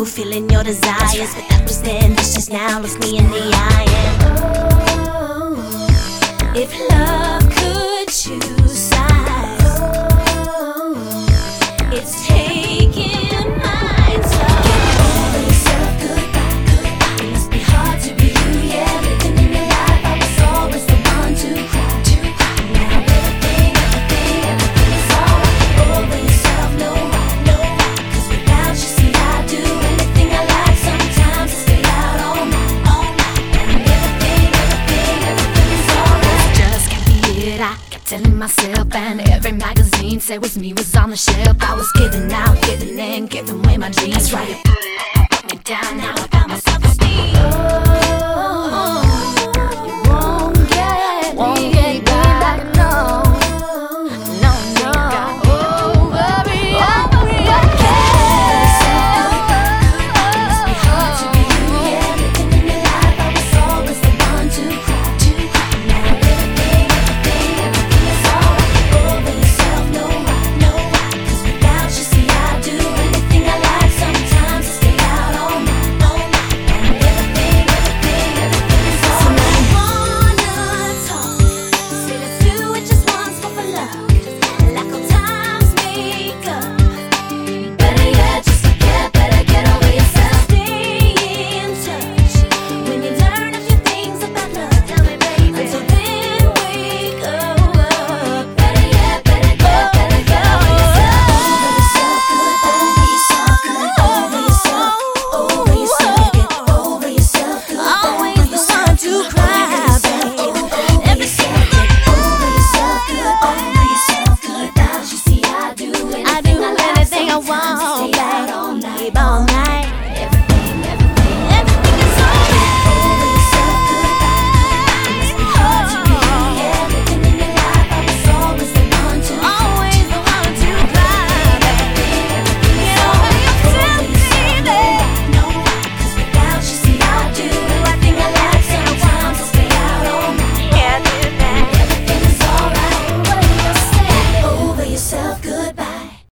you, feeling your desires. But that was then, this is now, looks me in the eye. And oh, if love could choose sides, it's taking my time. Get over yourself, goodbye. It must be hard to be you, yeah. Living in your life, I was always the one to cry. Now everything is alright. Over yourself, no right. 'Cause without you, see, I do anything I like. Sometimes I stay out all night. And everything is alright. Just can't be it, I kept telling myself. And every magazine said was me was on the shelf. I was giving out, giving in, giving away my dreams. That's right,